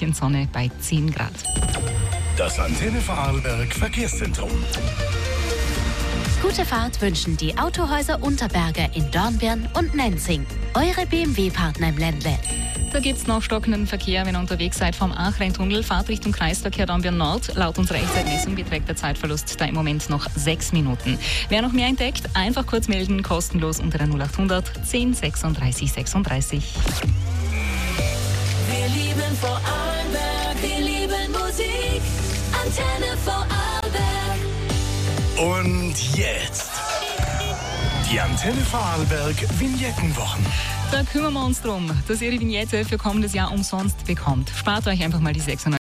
bisschen Sonne bei 10 Grad. Das Antenne Vorarlberg Verkehrszentrum. Gute Fahrt wünschen die Autohäuser Unterberger in Dornbirn und Nenzing. Eure BMW-Partner im Ländle. Da gibt es noch stockenden Verkehr, wenn ihr unterwegs seid vom Aachen-Tunnel. Fahrt Richtung Kreisverkehr Dornbirn Nord. Laut unserer Echtzeitmessung beträgt der Zeitverlust da im Moment noch 6 Minuten. Wer noch mehr entdeckt, einfach kurz melden, kostenlos unter der 0800 10 36 36. Wir lieben Vorarlberg, wir lieben Musik. Antenne Vorarlberg. Und jetzt die Antenne Vorarlberg Vignettenwochen. Da kümmern wir uns drum, dass ihr die Vignette für kommendes Jahr umsonst bekommt. Spart euch einfach mal die 600